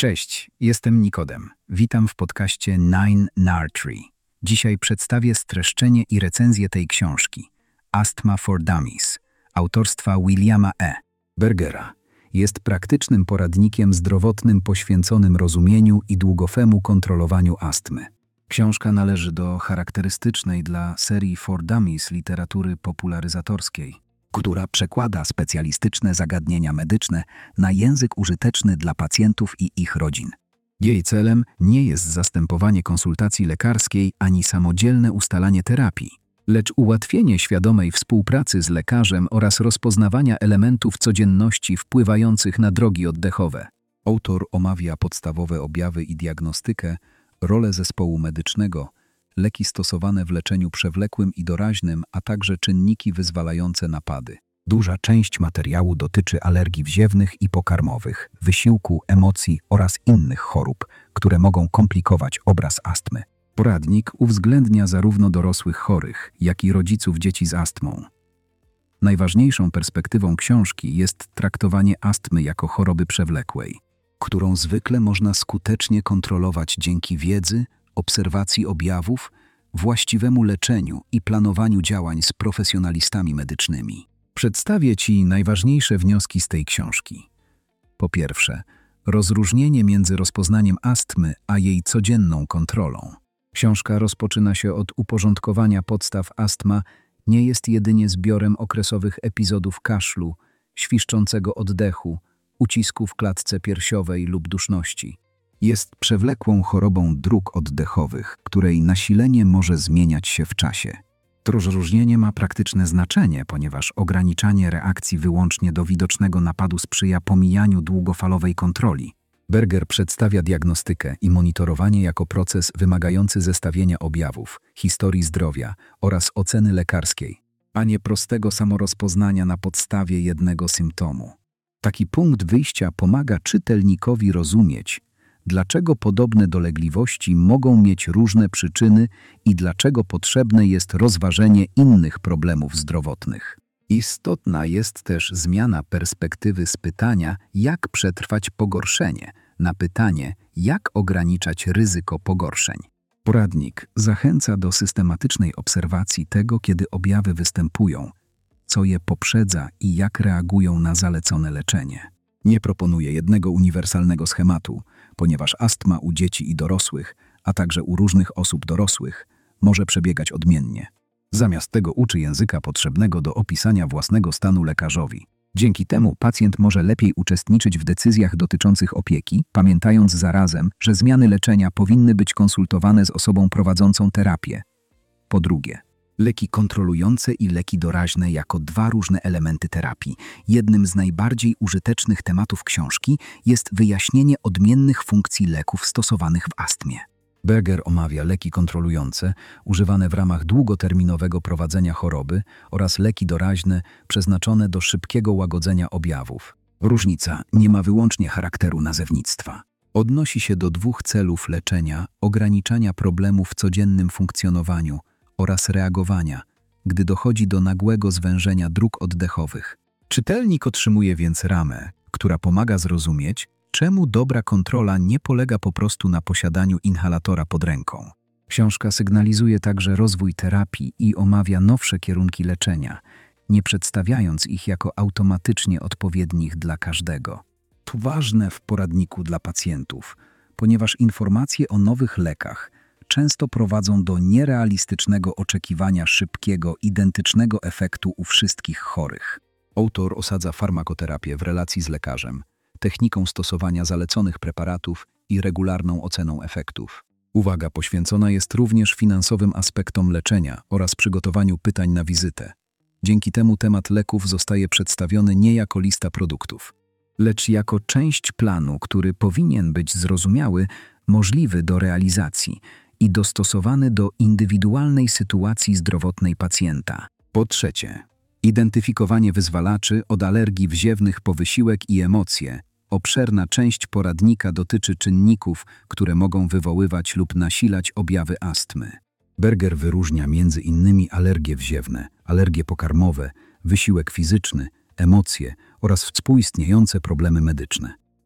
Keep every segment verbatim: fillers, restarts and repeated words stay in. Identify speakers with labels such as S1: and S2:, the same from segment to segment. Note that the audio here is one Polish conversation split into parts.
S1: Cześć, jestem Nikodem. Witam w podcaście Nine Nartree. Dzisiaj przedstawię streszczenie i recenzję tej książki Asthma for Dummies, autorstwa Williama E. Bergera. Jest praktycznym poradnikiem zdrowotnym poświęconym rozumieniu i długofemu kontrolowaniu astmy. Książka należy do charakterystycznej dla serii For Dummies literatury popularyzatorskiej, która przekłada specjalistyczne zagadnienia medyczne na język użyteczny dla pacjentów i ich rodzin. Jej celem nie jest zastępowanie konsultacji lekarskiej ani samodzielne ustalanie terapii, lecz ułatwienie świadomej współpracy z lekarzem oraz rozpoznawania elementów codzienności wpływających na drogi oddechowe. Autor omawia podstawowe objawy i diagnostykę, rolę zespołu medycznego, leki stosowane w leczeniu przewlekłym i doraźnym, a także czynniki wyzwalające napady. Duża część materiału dotyczy alergii wziewnych i pokarmowych, wysiłku, emocji oraz innych chorób, które mogą komplikować obraz astmy. Poradnik uwzględnia zarówno dorosłych chorych, jak i rodziców dzieci z astmą. Najważniejszą perspektywą książki jest traktowanie astmy jako choroby przewlekłej, którą zwykle można skutecznie kontrolować dzięki wiedzy, obserwacji objawów, właściwemu leczeniu i planowaniu działań z profesjonalistami medycznymi. Przedstawię Ci najważniejsze wnioski z tej książki. Po pierwsze, rozróżnienie między rozpoznaniem astmy a jej codzienną kontrolą. Książka rozpoczyna się od uporządkowania podstaw. Astma nie jest jedynie zbiorem okresowych epizodów kaszlu, świszczącego oddechu, ucisku w klatce piersiowej lub duszności. Jest przewlekłą chorobą dróg oddechowych, której nasilenie może zmieniać się w czasie. To rozróżnienie ma praktyczne znaczenie, ponieważ ograniczanie reakcji wyłącznie do widocznego napadu sprzyja pomijaniu długofalowej kontroli. Berger przedstawia diagnostykę i monitorowanie jako proces wymagający zestawienia objawów, historii zdrowia oraz oceny lekarskiej, a nie prostego samorozpoznania na podstawie jednego symptomu. Taki punkt wyjścia pomaga czytelnikowi rozumieć, dlaczego podobne dolegliwości mogą mieć różne przyczyny i dlaczego potrzebne jest rozważenie innych problemów zdrowotnych. Istotna jest też zmiana perspektywy z pytania, jak przetrwać pogorszenie, na pytanie, jak ograniczać ryzyko pogorszeń. Poradnik zachęca do systematycznej obserwacji tego, kiedy objawy występują, co je poprzedza i jak reagują na zalecone leczenie. Nie proponuje jednego uniwersalnego schematu, ponieważ astma u dzieci i dorosłych, a także u różnych osób dorosłych, może przebiegać odmiennie. Zamiast tego uczy języka potrzebnego do opisania własnego stanu lekarzowi. Dzięki temu pacjent może lepiej uczestniczyć w decyzjach dotyczących opieki, pamiętając zarazem, że zmiany leczenia powinny być konsultowane z osobą prowadzącą terapię. Po drugie, leki kontrolujące i leki doraźne jako dwa różne elementy terapii. Jednym z najbardziej użytecznych tematów książki jest wyjaśnienie odmiennych funkcji leków stosowanych w astmie. Berger omawia leki kontrolujące, używane w ramach długoterminowego prowadzenia choroby oraz leki doraźne, przeznaczone do szybkiego łagodzenia objawów. Różnica nie ma wyłącznie charakteru nazewnictwa. Odnosi się do dwóch celów leczenia: ograniczania problemów w codziennym funkcjonowaniu oraz reagowania, gdy dochodzi do nagłego zwężenia dróg oddechowych. Czytelnik otrzymuje więc ramę, która pomaga zrozumieć, czemu dobra kontrola nie polega po prostu na posiadaniu inhalatora pod ręką. Książka sygnalizuje także rozwój terapii i omawia nowsze kierunki leczenia, nie przedstawiając ich jako automatycznie odpowiednich dla każdego. To ważne w poradniku dla pacjentów, ponieważ informacje o nowych lekach często prowadzą do nierealistycznego oczekiwania szybkiego, identycznego efektu u wszystkich chorych. Autor osadza farmakoterapię w relacji z lekarzem, techniką stosowania zaleconych preparatów i regularną oceną efektów. Uwaga poświęcona jest również finansowym aspektom leczenia oraz przygotowaniu pytań na wizytę. Dzięki temu temat leków zostaje przedstawiony nie jako lista produktów, lecz jako część planu, który powinien być zrozumiały, możliwy do realizacji i dostosowany do indywidualnej sytuacji zdrowotnej pacjenta. Po trzecie, identyfikowanie wyzwalaczy od alergii wziewnych po wysiłek i emocje. Obszerna część poradnika dotyczy czynników, które mogą wywoływać lub nasilać objawy astmy. Berger wyróżnia między innymi alergie wziewne, alergie pokarmowe, wysiłek fizyczny, emocje oraz współistniejące problemy medyczne.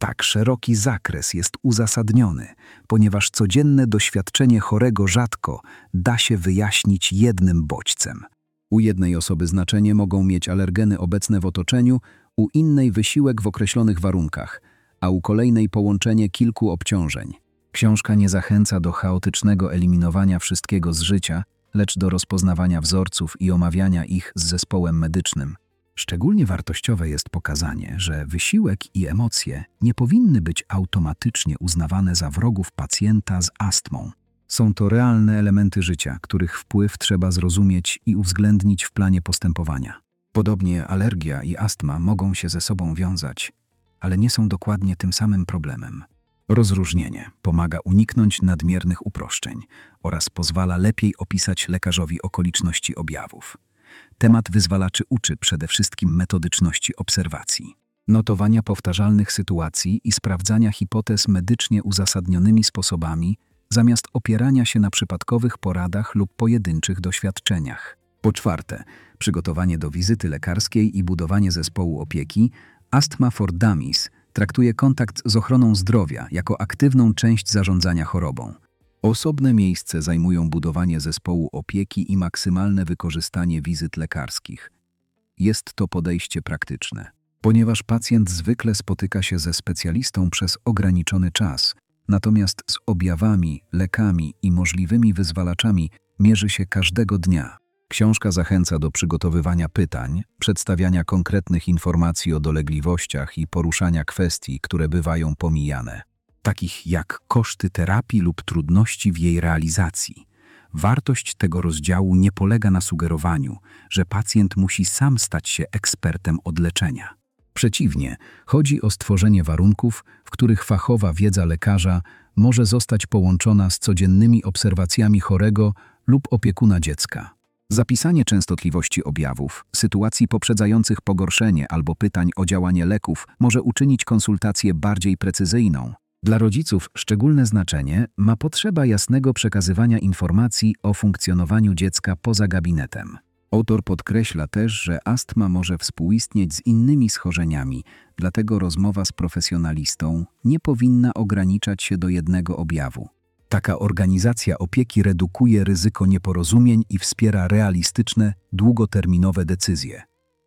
S1: Tak szeroki zakres jest uzasadniony, ponieważ codzienne doświadczenie chorego rzadko da się wyjaśnić jednym bodźcem. U jednej osoby znaczenie mogą mieć alergeny obecne w otoczeniu, u innej wysiłek w określonych warunkach, a u kolejnej połączenie kilku obciążeń. Książka nie zachęca do chaotycznego eliminowania wszystkiego z życia, lecz do rozpoznawania wzorców i omawiania ich z zespołem medycznym. Szczególnie wartościowe jest pokazanie, że wysiłek i emocje nie powinny być automatycznie uznawane za wrogów pacjenta z astmą. Są to realne elementy życia, których wpływ trzeba zrozumieć i uwzględnić w planie postępowania. Podobnie alergia i astma mogą się ze sobą wiązać, ale nie są dokładnie tym samym problemem. Rozróżnienie pomaga uniknąć nadmiernych uproszczeń oraz pozwala lepiej opisać lekarzowi okoliczności objawów. Temat wyzwalaczy uczy przede wszystkim metodyczności obserwacji, notowania powtarzalnych sytuacji i sprawdzania hipotez medycznie uzasadnionymi sposobami, zamiast opierania się na przypadkowych poradach lub pojedynczych doświadczeniach. Po czwarte, przygotowanie do wizyty lekarskiej i budowanie zespołu opieki. Asthma for Dummies traktuje kontakt z ochroną zdrowia jako aktywną część zarządzania chorobą. Osobne miejsce zajmują budowanie zespołu opieki i maksymalne wykorzystanie wizyt lekarskich. Jest to podejście praktyczne, ponieważ pacjent zwykle spotyka się ze specjalistą przez ograniczony czas, natomiast z objawami, lekami i możliwymi wyzwalaczami mierzy się każdego dnia. Książka zachęca do przygotowywania pytań, przedstawiania konkretnych informacji o dolegliwościach i poruszania kwestii, które bywają pomijane, takich jak koszty terapii lub trudności w jej realizacji. Wartość tego rozdziału nie polega na sugerowaniu, że pacjent musi sam stać się ekspertem od leczenia. Przeciwnie, chodzi o stworzenie warunków, w których fachowa wiedza lekarza może zostać połączona z codziennymi obserwacjami chorego lub opiekuna dziecka. Zapisanie częstotliwości objawów, sytuacji poprzedzających pogorszenie albo pytań o działanie leków może uczynić konsultację bardziej precyzyjną. Dla rodziców szczególne znaczenie ma potrzeba jasnego przekazywania informacji o funkcjonowaniu dziecka poza gabinetem. Autor podkreśla też, że astma może współistnieć z innymi schorzeniami, dlatego rozmowa z profesjonalistą nie powinna ograniczać się do jednego objawu. Taka organizacja opieki redukuje ryzyko nieporozumień i wspiera realistyczne, długoterminowe decyzje.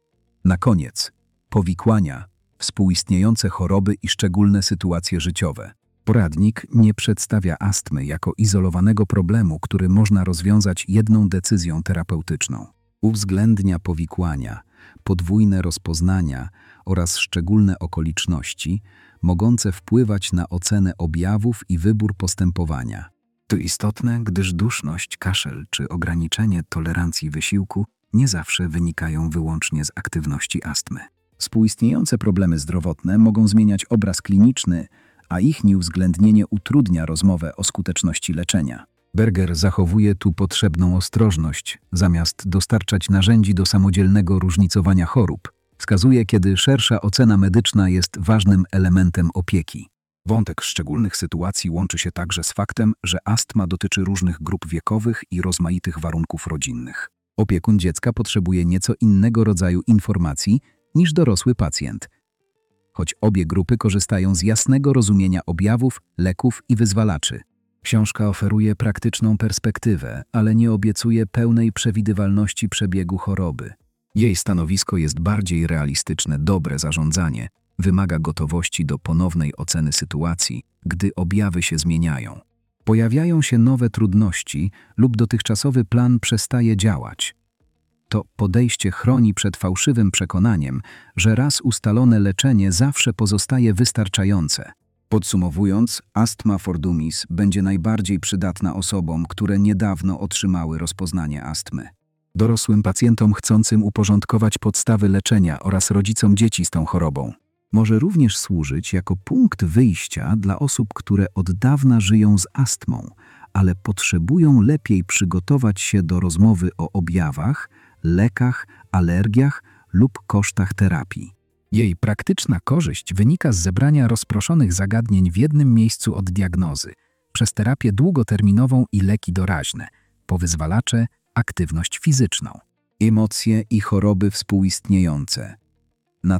S1: Na koniec, powikłania, współistniejące choroby i szczególne sytuacje życiowe. Poradnik nie przedstawia astmy jako izolowanego problemu, który można rozwiązać jedną decyzją terapeutyczną. Uwzględnia powikłania, podwójne rozpoznania oraz szczególne okoliczności, mogące wpływać na ocenę objawów i wybór postępowania. To istotne, gdyż duszność, kaszel czy ograniczenie tolerancji wysiłku nie zawsze wynikają wyłącznie z aktywności astmy. Współistniejące problemy zdrowotne mogą zmieniać obraz kliniczny, a ich nieuwzględnienie utrudnia rozmowę o skuteczności leczenia. Berger zachowuje tu potrzebną ostrożność, zamiast dostarczać narzędzi do samodzielnego różnicowania chorób. Wskazuje, kiedy szersza ocena medyczna jest ważnym elementem opieki. Wątek szczególnych sytuacji łączy się także z faktem, że astma dotyczy różnych grup wiekowych i rozmaitych warunków rodzinnych. Opiekun dziecka potrzebuje nieco innego rodzaju informacji niż dorosły pacjent, choć obie grupy korzystają z jasnego rozumienia objawów, leków i wyzwalaczy. Książka oferuje praktyczną perspektywę, ale nie obiecuje pełnej przewidywalności przebiegu choroby. Jej stanowisko jest bardziej realistyczne. Dobre zarządzanie wymaga gotowości do ponownej oceny sytuacji, gdy objawy się zmieniają. Pojawiają się nowe trudności lub dotychczasowy plan przestaje działać. To podejście chroni przed fałszywym przekonaniem, że raz ustalone leczenie zawsze pozostaje wystarczające. Podsumowując, Asthma for Dummies będzie najbardziej przydatna osobom, które niedawno otrzymały rozpoznanie astmy, dorosłym pacjentom chcącym uporządkować podstawy leczenia oraz rodzicom dzieci z tą chorobą. Może również służyć jako punkt wyjścia dla osób, które od dawna żyją z astmą, ale potrzebują lepiej przygotować się do rozmowy o objawach, lekach, alergiach lub kosztach terapii. Jej praktyczna korzyść wynika z zebrania rozproszonych zagadnień w jednym miejscu od diagnozy, przez terapię długoterminową i leki doraźne, po wyzwalacze, aktywność fizyczną, emocje i choroby współistniejące. Na tle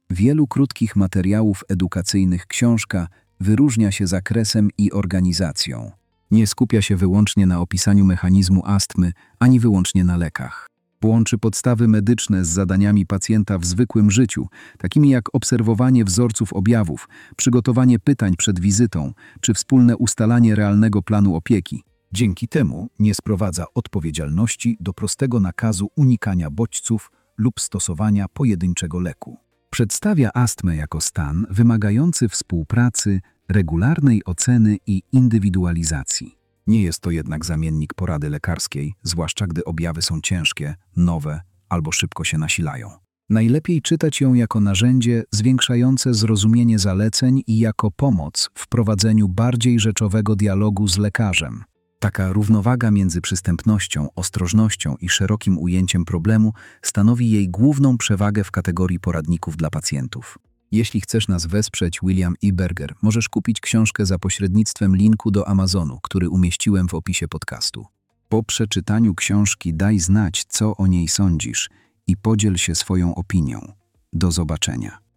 S1: Wielu krótkich materiałów edukacyjnych książka wyróżnia się zakresem i organizacją. Nie skupia się wyłącznie na opisaniu mechanizmu astmy, ani wyłącznie na lekach. Łączy podstawy medyczne z zadaniami pacjenta w zwykłym życiu, takimi jak obserwowanie wzorców objawów, przygotowanie pytań przed wizytą, czy wspólne ustalanie realnego planu opieki. Dzięki temu nie sprowadza odpowiedzialności do prostego nakazu unikania bodźców lub stosowania pojedynczego leku. Przedstawia astmę jako stan wymagający współpracy, regularnej oceny i indywidualizacji. Nie jest to jednak zamiennik porady lekarskiej, zwłaszcza gdy objawy są ciężkie, nowe albo szybko się nasilają. Najlepiej czytać ją jako narzędzie zwiększające zrozumienie zaleceń i jako pomoc w prowadzeniu bardziej rzeczowego dialogu z lekarzem. Taka równowaga między przystępnością, ostrożnością i szerokim ujęciem problemu stanowi jej główną przewagę w kategorii poradników dla pacjentów. Jeśli chcesz nas wesprzeć, William E. Berger, możesz kupić książkę za pośrednictwem linku do Amazonu, który umieściłem w opisie podcastu. Po przeczytaniu książki daj znać, co o niej sądzisz i podziel się swoją opinią. Do zobaczenia.